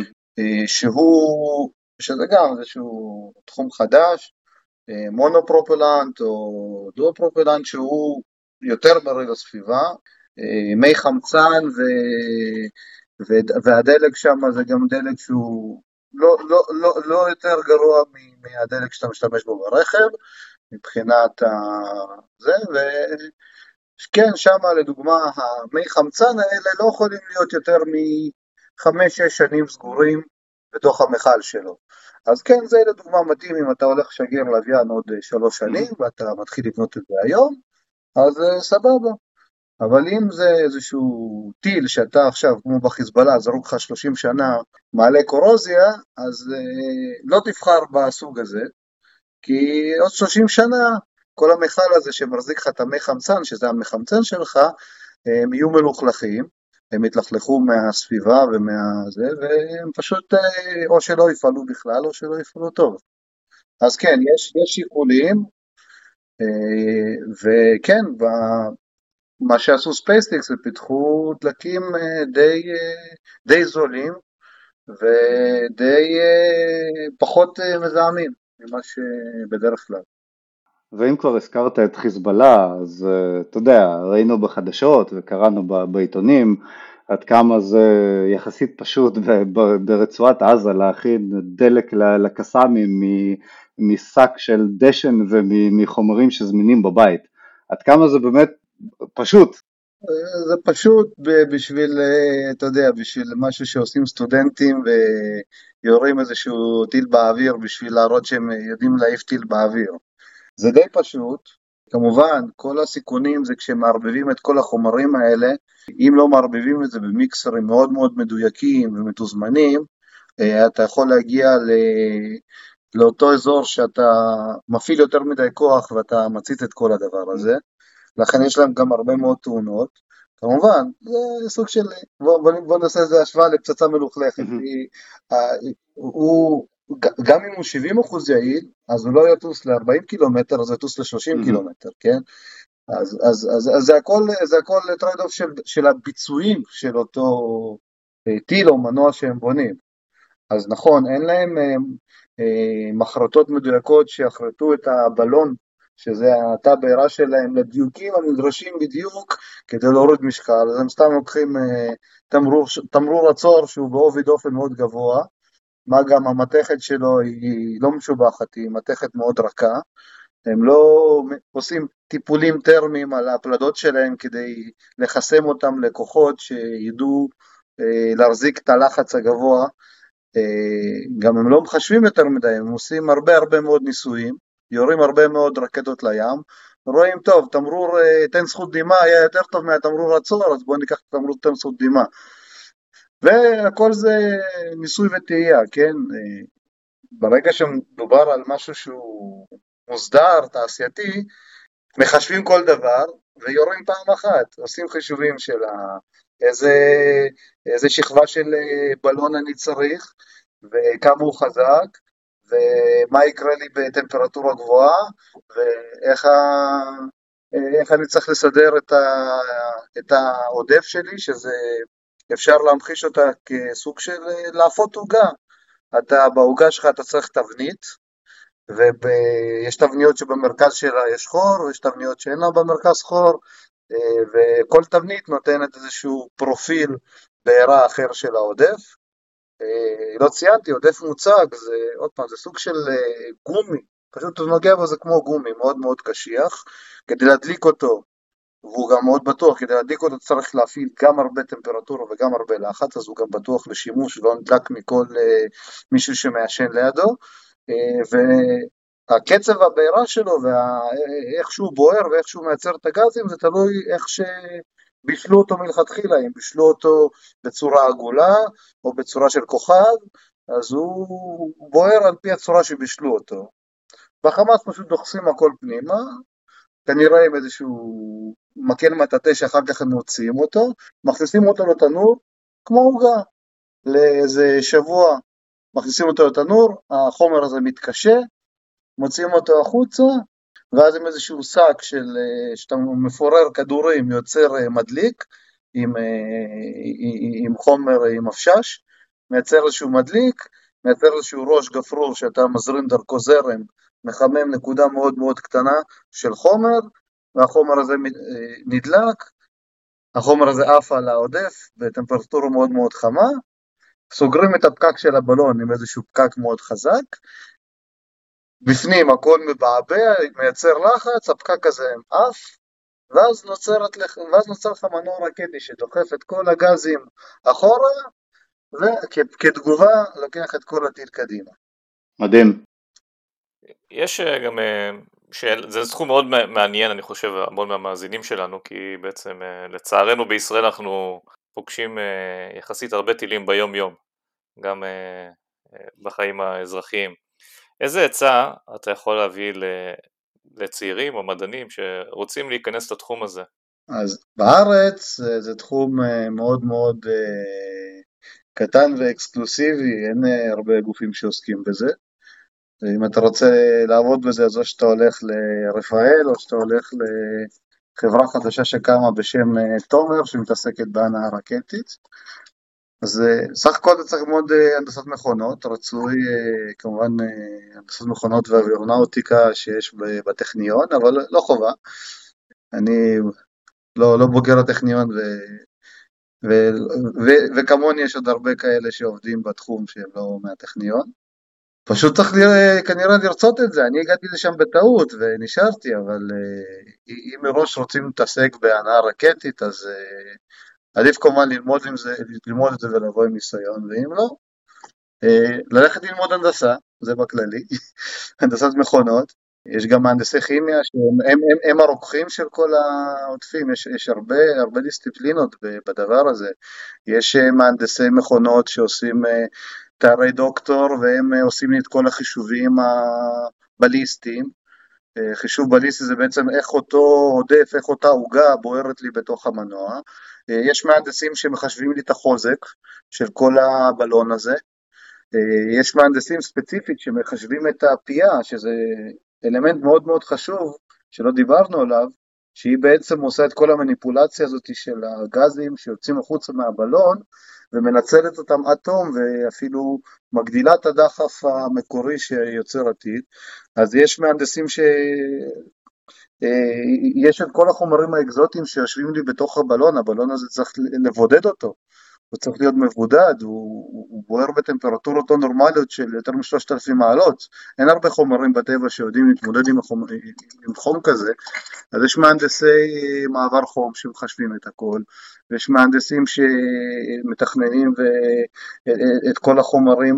שזה גם איזשהו תחום חדש, מונופרופלנט או דואופרופלנט, שהוא יותר בריא לסביבה, מי חמצן והדלק שם זה גם דלק שהוא לא יותר גרוע מהדלק שאתה משתמש בו ברכב, מבחינת זה, וכן, שם לדוגמה, המי חמצן האלה לא יכולים להיות יותר מ5-6 שנים סגורים בתוך המכל שלו. אז כן, זה לדוגמה מתאים אם אתה הולך שגר לוויין עוד 3 שנים, ואתה מתחיל לבנות את זה היום, אז סבבה. אבל אם זה איזשהו טיל שאתה עכשיו, כמו בחיזבאללה, זרוק לך 30 שנה, מעלה קורוזיה, אז לא תבחר בסוג הזה, כי עוד 30 שנה, כל המכל הזה שמחזיק לך את המי חמצן, שזה המחמצן שלך, הם יהיו מלוכלכים, הם יתלכלכו מהסביבה ומהזה, והם פשוט או שלא יפעלו בכלל, או שלא יפעלו טוב. אז כן, יש שיקולים, וכן, מה שעשו ספייסטיקס, זה פיתחו דלקים די זולים, ודי פחות מזהמים ממה שבדרך כלל. ואם כבר הזכרת את חיזבאללה, אז אתה יודע, ראינו בחדשות וקראנו בעיתונים, עד כמה זה יחסית פשוט ברצועת עזה להכין דלק לקסאמים משק של דשן ומחומרים שזמינים בבית. עד כמה זה באמת פשוט. זה פשוט בשביל, אתה יודע, בשביל משהו שעושים סטודנטים ויורים איזשהו טיל באוויר בשביל להראות שהם יודעים להעיף טיל באוויר. זה די פשוט. כמובן, כל הסיכונים זה כשמערבבים את כל החומרים האלה, אם לא מערבבים את זה במיקסרים מאוד מאוד מדויקים ומתוזמנים, אתה יכול להגיע לאותו אזור שאתה מפעיל יותר מדי כוח ואתה מציץ את כל הדבר הזה. לכן יש להם גם הרבה מאוד תאונות. כמובן, זה סוג של, בוא נעשה איזה השוואה לפצצה מלוכלכת. גם אם הוא 70% יעיל, אז הוא לא יטוס ל-40 קילומטר, אז יטוס ל-30 קילומטר, כן? אז זה הכל טרייד אוף של הביצועים של אותו טיל או מנוע שהם בונים. אז נכון, אין להם מחרטות מדויקות שיחרטו את הבלון, שזה התא בעירה שלהם, לדיוקים הנדרשים בדיוק כדי להוריד משקל. אז הם סתם לוקחים תמרור עצור שהוא בעובי דופן מאוד גבוה, מה גם המתכת שלו היא לא משובחת, היא מתכת מאוד רכה, הם לא עושים טיפולים טרמיים על הפלדות שלהם כדי לחסם אותם לכוחות שידעו להחזיק את הלחץ הגבוה, גם הם לא מחשבים יותר מדי, הם עושים הרבה מאוד ניסויים, יורים הרבה מאוד רקטות לים, רואים טוב, תמרור תן זכות דימה היה יותר טוב מהתמרור עצור, אז בואו ניקח את התמרור תן זכות דימה, והכל זה ניסוי וטעייה, כן? ברגע שמדובר על משהו שהוא מוסדר, תעשייתי, מחשבים כל דבר ויורים פעם אחת, עושים חישובים של איזה שכבה של בלון אני צריך, וכמה הוא חזק, ומה יקרה לי בטמפרטורה גבוהה, ואיך אני צריך לסדר את העודף שלי, שזה אפשר להמחיש אותה כסוג של להפות עוגה. אתה בעוגה שלך אתה צריך תבנית, ויש תבניות שבמרכז שלה יש חור, ויש תבניות שאין לה במרכז חור, וכל תבנית נותנת איזשהו פרופיל בעירה אחר של העודף. לא ציינתי, עודף מוצג, זה עוד פעם, זה סוג של גומי, פשוט הוא נוגע בו, זה כמו גומי, מאוד מאוד קשיח, כדי להדליק אותו, והוא גם מאוד בטוח, כדי להדליק אותו צריך להפעיל גם הרבה טמפרטורה וגם הרבה לחץ, אז הוא גם בטוח לשימוש, לא נדלק מכל מישהו שמעשן לידו, והקצב הבעירה שלו, ואיך שהוא בוער ואיך שהוא מייצר את הגזים, זה תלוי איך שבישלו אותו מלכתחילה, אם בישלו אותו בצורה עגולה, או בצורה של כוכב, אז הוא בוער על פי הצורה שבישלו אותו. בחמאס פשוט דוחסים הכל פנימה, כנראה עם איזשהו מקל מטאטא שאחר כך הם מוציאים אותו, מכניסים אותו לתנור, כמו עוגה, לאיזה שבוע מכניסים אותו לתנור, החומר הזה מתקשה, מוציאים אותו החוצה, ואז עם איזשהו שק שאתה מפורר כדורים יוצר מדליק עם חומר, עם אפשש, מייצר איזשהו מדליק, מייצר איזשהו ראש גפרור שאתה מזרים דרכו זרם, מחמם נקודה מאוד מאוד קטנה של חומר, והחומר הזה נדלק, החומר הזה עף על העודף בטמפרטורה מאוד מאוד חמה, סוגרים את הפקק של הבלון עם איזשהו פקק מאוד חזק, בפנים הכל מבעבע, מייצר לחץ, הפקק הזה עף, ואז נוצר לך מנוע רקטי שדוחף את כל הגזים אחורה, וכתגובה לוקח את כל הטיל קדימה. מדהים. יש גם, זה סכום מאוד מעניין, אני חושב, המון מהמאזינים שלנו, כי בעצם לצערנו בישראל אנחנו פוגשים יחסית הרבה טילים ביום יום, גם בחיים האזרחיים. איזה עצה אתה יכול להביא לצעירים או מדענים שרוצים להיכנס לתחום הזה? אז בארץ זה תחום מאוד מאוד קטן ואקסקלוסיבי, אין הרבה גופים שעוסקים בזה. אם אתה רוצה לעבוד בזה, אז או שאתה הולך לרפאל, או שאתה הולך לחברה חדשה שקמה בשם תומר, שמתעסקת בהנעה רקטית. אז סך הכל אתה צריך ללמוד הנדסת מכונות, רצוי כמובן הנדסת מכונות ואווירונאוטיקה שיש בטכניון, אבל לא חובה. אני לא בוגר הטכניון, וכמוני יש עוד הרבה כאלה שעובדים בתחום שהם לא מהטכניון. פשוט צריך כנראה לרצות את זה, אני הגעתי לשם בטעות ונשארתי, אבל אם מראש רוצים להתעסק בהנעה רקטית, אז עדיף כמובן ללמוד את זה ולבוא עם ניסיון, ואם לא, ללכת ללמוד הנדסה, זה בכללי, הנדסת מכונות, יש גם מהנדסי כימיה שהם הרוקחים של כל העוטפים, יש הרבה דיסציפלינות בדבר הזה, יש מהנדסי מכונות שעושים תארי דוקטור, והם עושים לי את כל החישובים הבליסטיים, חישוב בליסטי זה בעצם איך אותו עודף, איך אותה עוגה בוערת לי בתוך המנוע, יש מהנדסים שמחשבים לי את החוזק של כל הבלון הזה, יש מהנדסים ספציפית שמחשבים את הפייה, שזה אלמנט מאוד מאוד חשוב שלא דיברנו עליו, שהיא בעצם עושה את כל המניפולציה הזאת של הגזים שיוצאים החוצה מהבלון, ומנצלת אותם עד תום, ואפילו מגדילה את הדחף המקורי שיוצר עתיד. אז יש מהנדסים יש את כל החומרים האקזוטיים שיושבים לי בתוך הבלון, הבלון הזה צריך לבודד אותו, הוא צריך להיות מבודד, הוא בוער בטמפרטורות לא נורמליות של יותר מ-3,000 מעלות, אין הרבה חומרים בטבע שיודעים להתמודד עם חום כזה, אז יש מהנדסי מעבר חום שמחשבים את הכל, ויש מהנדסים שמתכננים את כל החומרים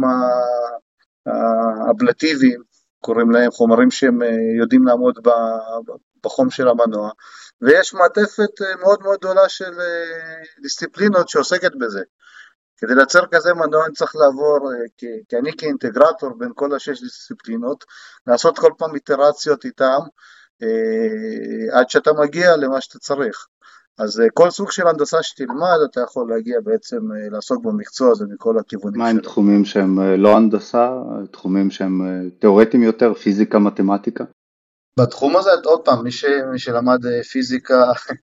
האבלטיביים, קוראים להם חומרים שהם יודעים לעמוד בחום של המנוע, ויש מעטפת מאוד מאוד גדולה של דיסציפלינות שעוסקת בזה. כדי לייצר כזה מנוע אני צריך לעבור, כי אני כאינטגרטור בין כל 6 דיסציפלינות, לעשות כל פעם איטרציות איתם, עד שאתה מגיע למה שאתה צריך. אז כל סוג של הנדסה שתלמד, אתה יכול להגיע בעצם לעסוק במקצוע הזה מכל הכיוונים מה עם שלו. תחומים שהם לא הנדסה, תחומים שהם תיאורטיים יותר, פיזיקה, מתמטיקה? בתחום הזה, עוד פעם, מי שלמד פיזיקה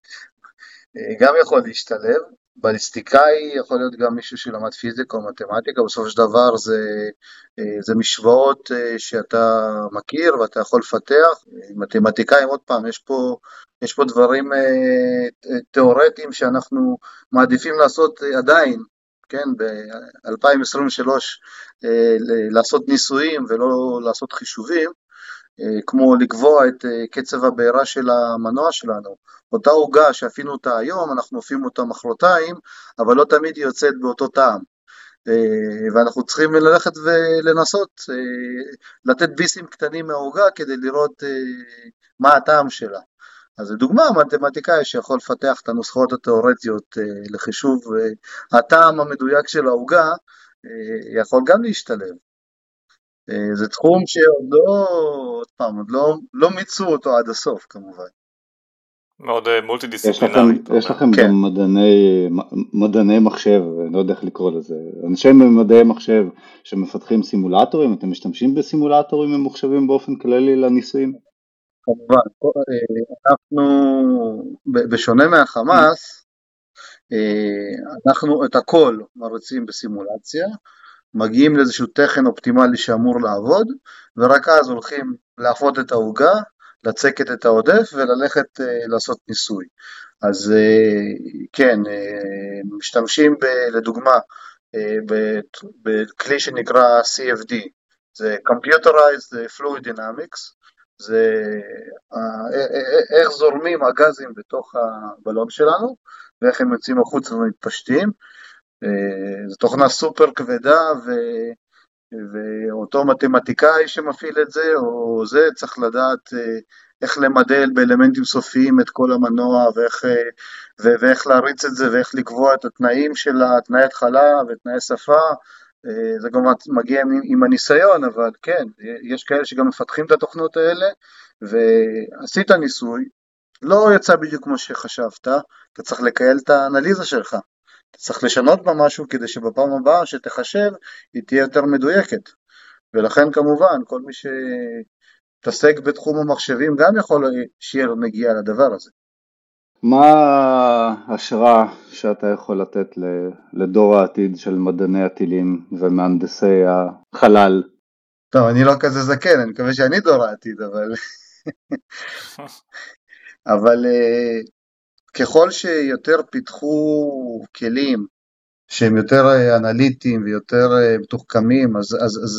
גם יכול להשתלב, בליסטיקאי יכול להיות גם מישהו שלמד פיזיקה או מתמטיקה, בסופו של דבר זה משוואות שאתה מכיר ואתה יכול לפתח, מתמטיקאים עוד פעם, יש פה דברים תיאורטיים שאנחנו מעדיפים לעשות עדיין, כן, ב-2023 לעשות ניסויים ולא לעשות חישובים, כמו לקבוע את קצב הבעירה של המנוע שלנו, אותה עוגה שאפינו אותה היום, אנחנו אופים אותה מחרתיים, אבל לא תמיד היא יוצאת באותו טעם, ואנחנו צריכים ללכת ולנסות לתת ביסים קטנים מהעוגה כדי לראות מה הטעם שלה. אז לדוגמה, מתמטיקאי שיכול לפתח את הנוסחאות התיאורטיות לחישוב הטעם המדויק של העוגה, יכול גם להשתלב. זה תחום שעוד לא מיצו אותו עד הסוף כמובן. מאוד מולטי דיסציפלינרי. יש לכם גם מדעני מחשב, אני לא יודע איך לקרוא לזה, אנשי מדעי מחשב שמפתחים סימולטורים, אתם משתמשים בסימולטורים ממוחשבים באופן כללי לניסויים? כמובן, אנחנו, בשונה מהחמאס, אנחנו את הכל מריצים בסימולציה, מגיעים לאיזשהו תכן אופטימלי שאמור לעבוד, ורק אז הולכים להפות את העוגה, לצקת את העודף וללכת לעשות ניסוי. אז כן, משתמשים לדוגמה בכלי שנקרא CFD, זה Computerized Fluid Dynamics, זה איך זורמים הגזים בתוך הבלון שלנו, ואיך הם יוצאים החוץ ומתפשטים. זו תוכנה סופר כבדה, ואותו מתמטיקאי שמפעיל את זה, או זה צריך לדעת איך למדל באלמנטים סופיים את כל המנוע, ואיך להריץ את זה, ואיך לקבוע את התנאים שלה, תנאי התחלה ותנאי שפה. זה גם מגיע עם הניסיון, אבל כן, יש כאלה שגם מפתחים את התוכנות האלה, ועשית ניסוי, לא יצא בדיוק כמו שחשבת, אתה צריך לקייל את האנליזה שלך, אתה צריך לשנות בה משהו כדי שבפעם הבאה שתחשב היא תהיה יותר מדויקת, ולכן כמובן כל מי שתעסק בתחום המחשבים גם יכול שיהיה לו נגיעה לדבר הזה. מה ההשראה שאתה יכול לתת לדור העתיד של מדעני הטילים ומהנדסי החלל? טוב, אני לא כזה זקן, אני מקווה שאני דור העתיד, אבל ככל שיותר פיתחו כלים שהם יותר אנליטיים ויותר מתוחכמים, אז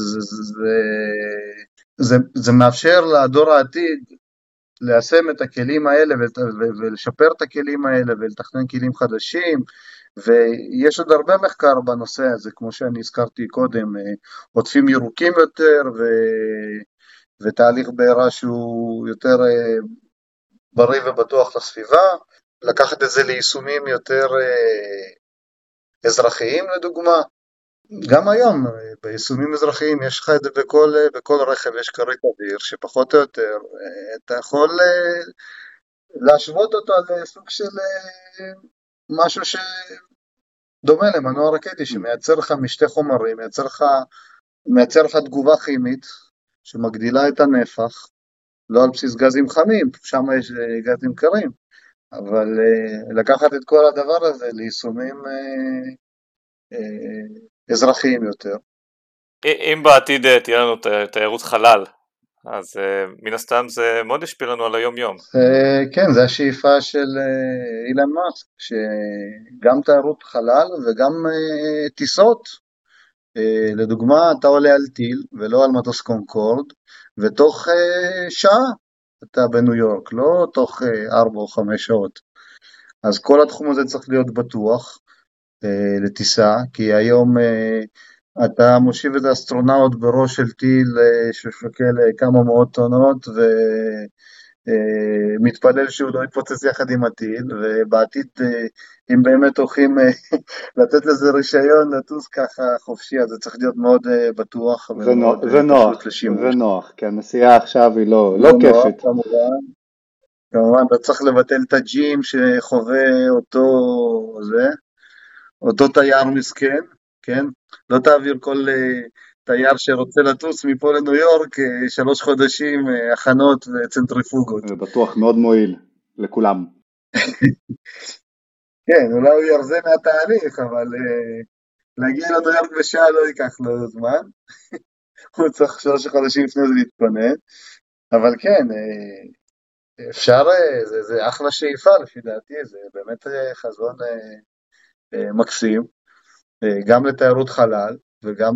זה מאפשר לדור העתיד ליישם את הכלים האלה ולשפר את הכלים האלה ולתכנן כלים חדשים, ויש עוד הרבה מחקר בנושא הזה, כמו שאני הזכרתי קודם, עוטפים ירוקים יותר ותהליך בעירה שהוא יותר בריא ובטוח לסביבה, לקחת את זה ליישומים יותר אזרחיים לדוגמה. גם היום ביישומים אזרחיים יש לך את זה בכל רכב, יש כרית אוויר שפחות או יותר אתה יכול להשוות אותו לסוג של משהו שדומה למנוע רקטי שמייצר לך משתי חומרים, מייצר לך תגובה כימית שמגדילה את הנפח, לא על בסיס גזים חמים, שם יש גזים קרים, אבל לקחת את כל הדבר הזה ליישומים אזרחיים יותר. אם בעתיד תהיה לנו תיירות חלל, אז מן הסתם זה מאוד ישפיע לנו על היום יום. כן, זה השאיפה של אילן מאסק, שגם תיירות חלל וגם טיסות, לדוגמה אתה עולה על טיל ולא על מטוס קונקורד, ותוך שעה אתה בניו יורק, לא תוך 4 או 5 שעות. אז כל התחום הזה צריך להיות בטוח לטיסה, כי היום אתה מושיב את האסטרונאוט בראש של טיל ששוקל כמה מאות טונות, ומתפלל שהוא לא יתפוצץ יחד עם הטיל, ובעתיד אם באמת הולכים לתת לזה רישיון לטוס ככה חופשי, אז זה צריך להיות מאוד בטוח ונוח, כי הנסיעה עכשיו היא לא כיפית. כמובן, אתה צריך לבטל את הג'ים שחווה אותו תייר מסכן, כן? לא תעביר כל תייר שרוצה לטוס מפה לניו יורק 3 חודשים הכנות וצנטריפוגות. זה בטוח מאוד מועיל לכולם. כן, אולי הוא ירזה מהתהליך, אבל להגיע לניו יורק בשעה לא ייקח לו זמן. הוא צריך 3 חודשים לפני זה להתפנן, אבל כן, אפשר, זה אחלה שאיפה לפי דעתי, זה באמת חזון מקסים, גם לתיירות חלל וגם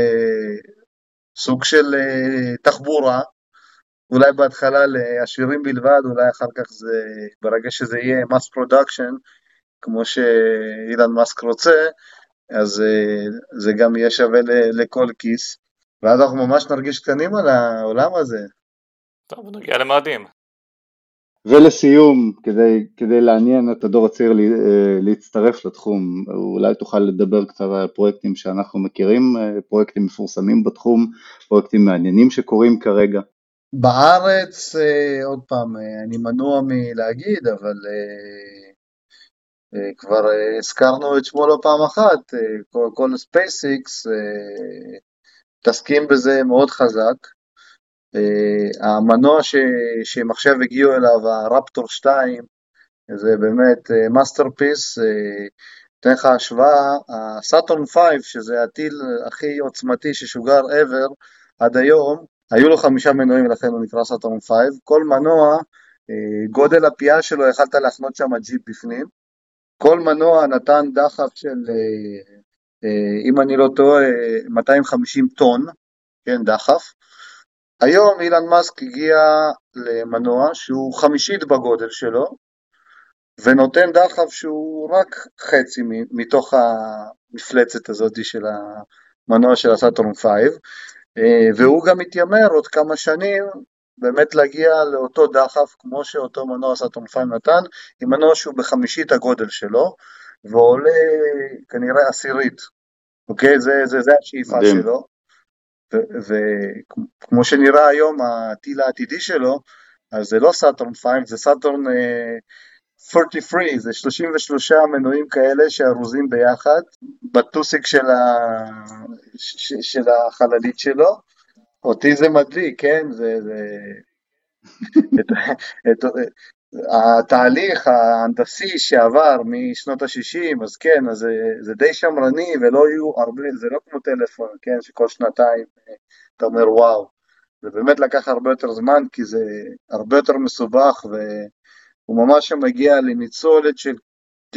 לסוג של תחבורה, אולי בהתחלה לעשירים בלבד, אולי אחר כך זה, ברגע שזה יהיה mass production, כמו שאילן מאסק רוצה, אז זה גם יהיה שווה לכל כיס, ואז אנחנו ממש נרגיש קטנים על העולם הזה. טוב, נגיע למאדים. ולסיום, כדי לעניין את הדור הצעיר להצטרף לתחום, אולי תוכל לדבר קצת על פרויקטים שאנחנו מכירים, פרויקטים מפורסמים בתחום, פרויקטים מעניינים שקורים כרגע. בארץ, עוד פעם, אני מנוע מלהגיד, אבל כבר הזכרנו את שמו לא פעם אחת, כל SpaceX, תסכים בזה מאוד חזק, המנוע שהם עכשיו הגיעו אליו, הרפטור 2, זה באמת מאסטרפיס. אתן לך השוואה, הסאטורן 5, שזה הטיל הכי עוצמתי ששוגר ever עד היום, היו לו 5 מנועים, לכן הוא נקרא סאטורן 5, כל מנוע, גודל הפייה שלו, יכלת להכנות שם ג'יפ בפנים, כל מנוע נתן דחף של, אם אני לא טועה, 250 טון, כן, דחף. היום אילן מאסק הגיע למנוע שהוא 1/5 בגודל שלו, ונותן דחף שהוא רק חצי מתוך המפלצת הזאת של המנוע של הסאטורן 5, והוא גם מתיימר עוד כמה שנים באמת להגיע לאותו דחף כמו שאותו מנוע סאטורן 5 נתן, עם מנוע שהוא ב1/5 הגודל שלו, ועולה כנראה 10. אוקיי? זה השאיפה שלו, וכמו שנראה היום הטיל העתידי שלו, אז זה לא סאטורן 5, זה סאטורן 33, זה 33 מנועים כאלה שארוזים ביחד, בטוסיק של החללית שלו. אותי זה מדליק, כן? התהליך ההנדסי שעבר משנות ה-60, אז כן, אז זה די שמרני, ולא יהיו הרבה, זה לא כמו טלפון, כן? שכל שנתיים אתה אומר וואו, זה באמת לקח הרבה יותר זמן, כי זה הרבה יותר מסובך, הוא ממש מגיע לניצולת של 99%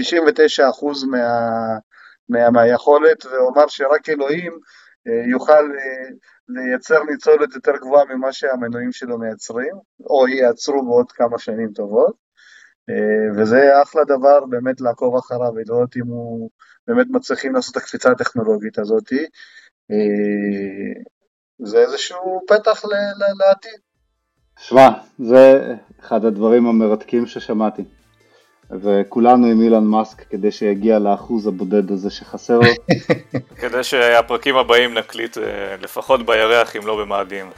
מהיכולת, ואומר שרק אלוהים יוכל לייצר ניצולת יותר גבוהה ממה שהמנועים שלו מייצרים, או ייצרו בעוד כמה שנים טובות, וזה אחלה דבר באמת לעקוב אחריו, ולראות אם הוא באמת מצליחים לעשות את הקפיצה הטכנולוגית הזאת, זה איזשהו פתח לעתיד. שמע, זה אחד הדברים המרתקים ששמעתי, וכולנו עם אילן מאסק כדי שיגיע לאחוז הבודד הזה שחסר לו. כדי שהפרקים הבאים נקליט לפחות בירח אם לא במאדים.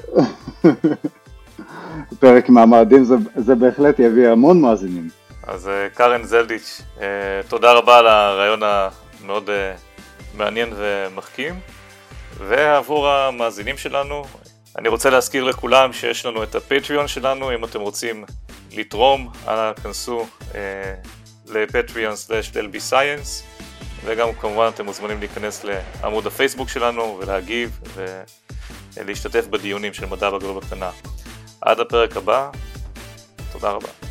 פרק מהמאדים זה בהחלט יביא המון מאזינים. אז קארן זלדיץ', תודה רבה על הרעיון המאוד מעניין ומחכים, ועבור המאזינים שלנו אני רוצה להזכיר לכולם שיש לנו את הפטריון שלנו, אם אתם רוצים לתרום, אנא כנסו לפטריון/delbyscience, וגם כמובן אתם מוזמנים להיכנס לעמוד הפייסבוק שלנו ולהגיב ולהשתתף בדיונים של מדע בגדול בקטנה. עד הפרק הבא, תודה רבה.